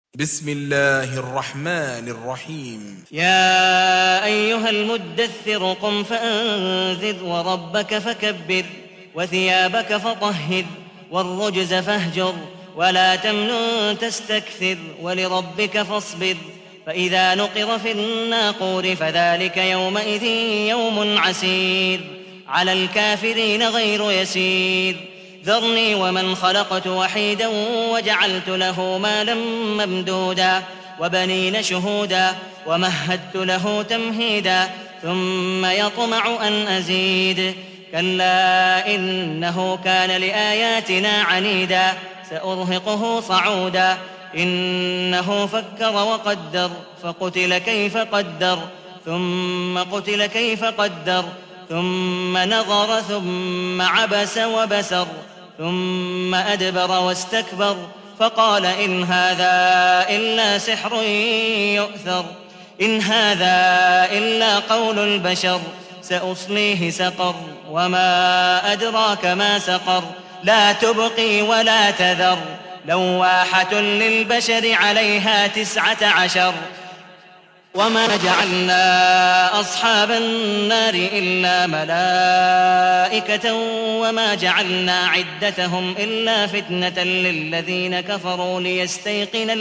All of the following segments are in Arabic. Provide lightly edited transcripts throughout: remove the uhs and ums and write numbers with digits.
بسم الله الرحمن الرحيم يا أيها المدثر قم فأنذر وربك فكبر وثيابك فطهر والرجز فاهجر ولا تمنن تستكثر ولربك فاصبر فإذا نقر في الناقور فذلك يومئذ يوم عسير على الكافرين غير يسير ذرني ومن خلقت وحيدا وجعلت له مالا ممدودا وبنين شهودا ومهدت له تمهيدا ثم يطمع أن أزيد كلا إنه كان لآياتنا عنيدا سأرهقه صعودا إنه فكر وقدر فقتل كيف قدر ثم قتل كيف قدر ثم نظر ثم عبس وبسر ثم أدبر واستكبر فقال إن هذا إلا سحر يؤثر إن هذا إلا قول البشر سأصليه سقر وما أدراك ما سقر لا تبقي ولا تذر لواحة للبشر عليها 19 وما جعلنا أصحاب النار إلا ملائكة وما جعلنا عدتهم إلا فتنة للذين كفروا ليستيقن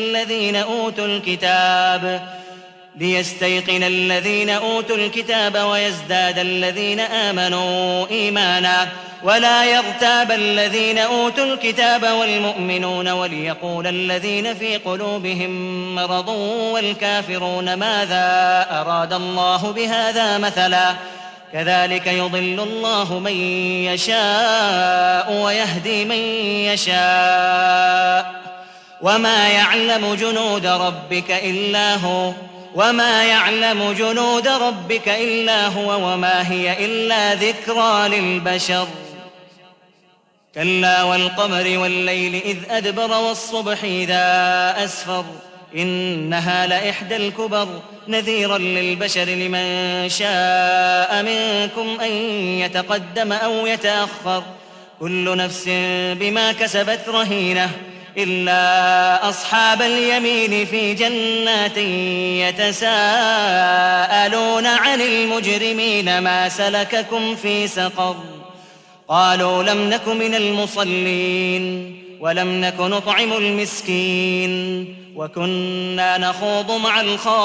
الذين أوتوا الكتاب ويزداد الذين آمنوا إيمانا ولا يرتاب الذين أوتوا الكتاب والمؤمنون وليقول الذين في قلوبهم مرض والكافرون ماذا أراد الله بهذا مثلا كذلك يضل الله من يشاء ويهدي من يشاء وما يعلم جنود ربك إلا هو وما هي إلا ذكرى للبشر كلا والقمر والليل إذ أدبر والصبح إذا أسفر إنها لإحدى الكبر نذيرا للبشر لمن شاء منكم أن يتقدم أو يتأخر كل نفس بما كسبت رهينة إلا أصحاب اليمين في جنات يتساءلون عن المجرمين ما سلككم في سقر قالوا لم نك من المصلين ولم نك نطعم المسكين وكنا نخوض مع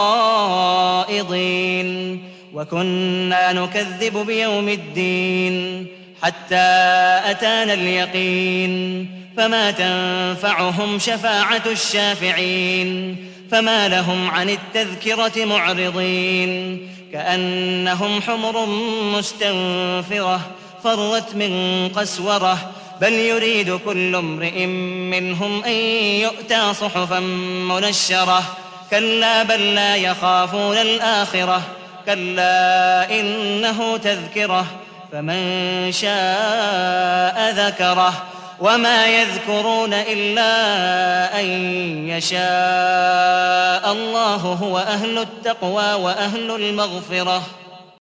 الخائضين وكنا نكذب بيوم الدين حتى أتانا اليقين فما تنفعهم شفاعة الشافعين فما لهم عن التذكرة معرضين كأنهم حمر مستنفرة فرت من قسورة بل يريد كل امرئ منهم أن يؤتى صحفا منشرة كلا بل لا يخافون الآخرة كلا إنه تذكرة فمن شاء ذكره وما يذكرون إلا أن يشاء الله هو أهل التقوى وأهل المغفرة